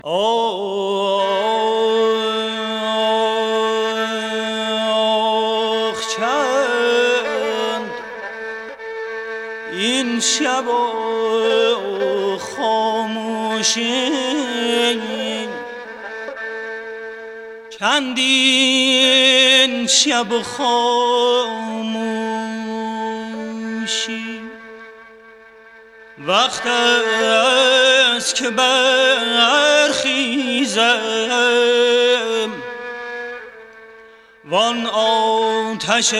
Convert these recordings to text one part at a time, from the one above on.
آخ چند این شب خاموشی، چندین شب خاموشی، وقت است که برخیزم وان آتش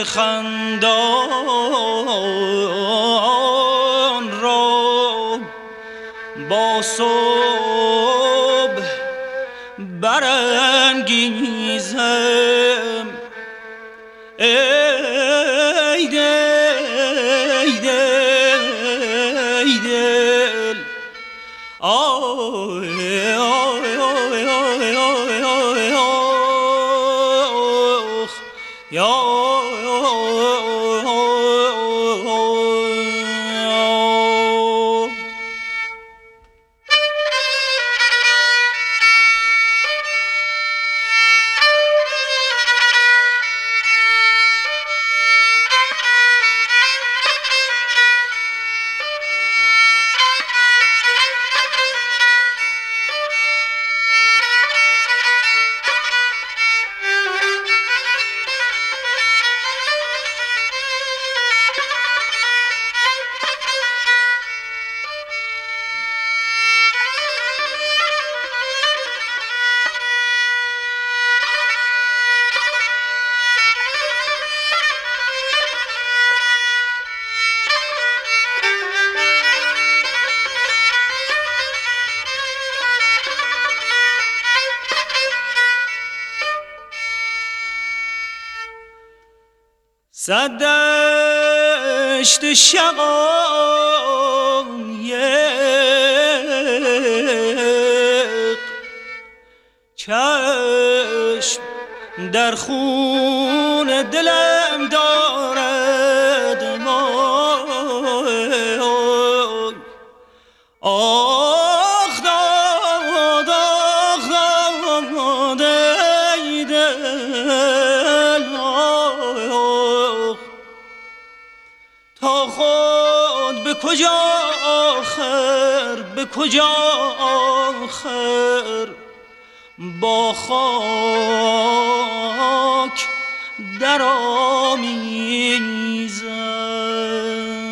خندان را با صبح برانگیزم. ای دل ای دل ای دل آی آی آی آی آی آی آخ یا صد دشت شقایق چشم در خون دلم دارد. آخ داد آخ داد ای دل تا خود به کجا آخر به کجا آخر با خاک در آمیزم.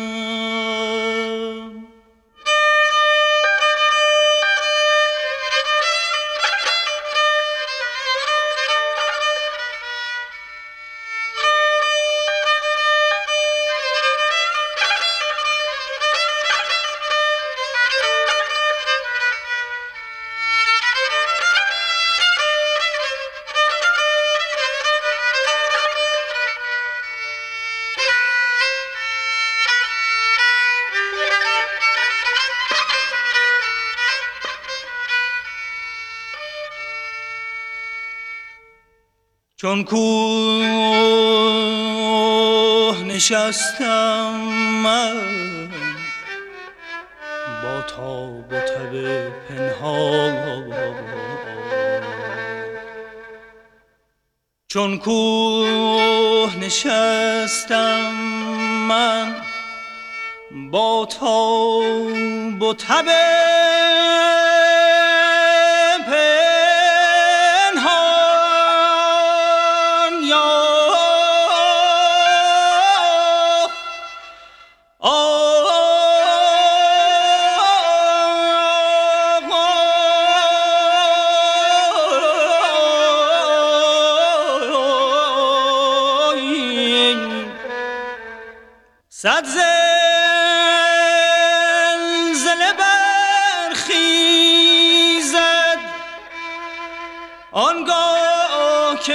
چون کوه نشستم من با تاب و تب پنهان، چون کوه نشستم من با تاب و تب صد زلزله برخیزد آنگاه که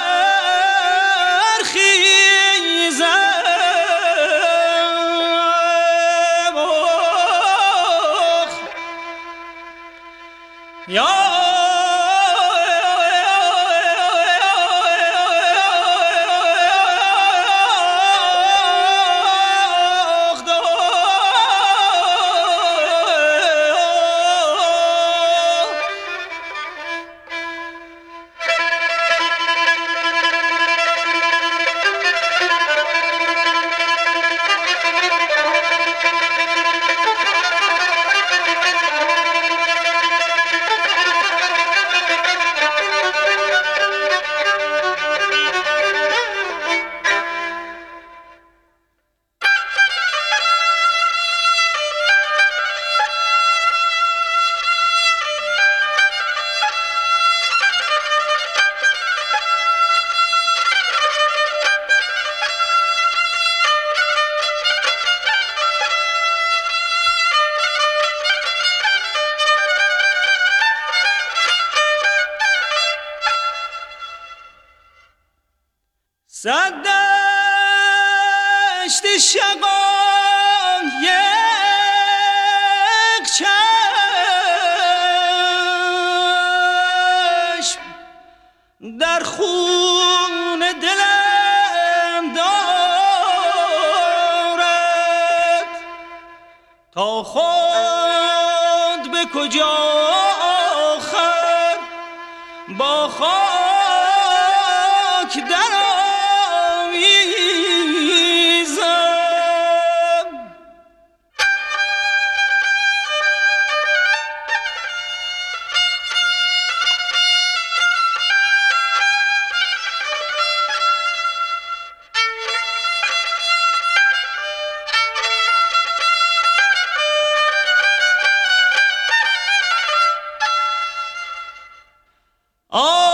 برخیزم. یا صد دشت شقام یک چشم در خون دلم دارد، تا خود به کجا آخر با خاک در آمیزم.